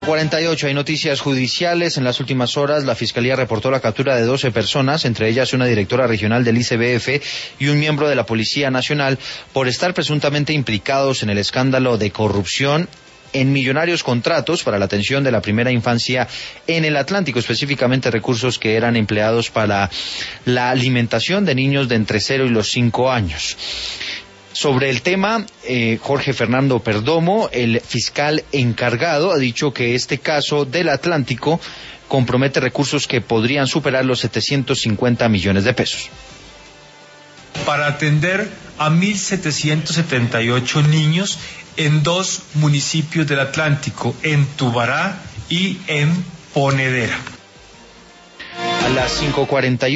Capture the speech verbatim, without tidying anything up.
cuarenta y ocho, hay noticias judiciales. En las últimas horas, la Fiscalía reportó la captura de doce personas, entre ellas una directora regional del I C B F y un miembro de la Policía Nacional, por estar presuntamente implicados en el escándalo de corrupción en millonarios contratos para la atención de la primera infancia en el Atlántico, específicamente recursos que eran empleados para la alimentación de niños de entre cero y los cinco años. Sobre el tema, eh, Jorge Fernando Perdomo, el fiscal encargado, ha dicho que este caso del Atlántico compromete recursos que podrían superar los setecientos cincuenta millones de pesos. Para atender a mil setecientos setenta y ocho niños en dos municipios del Atlántico, en Tubará y en Ponedera. A las cinco cuarenta y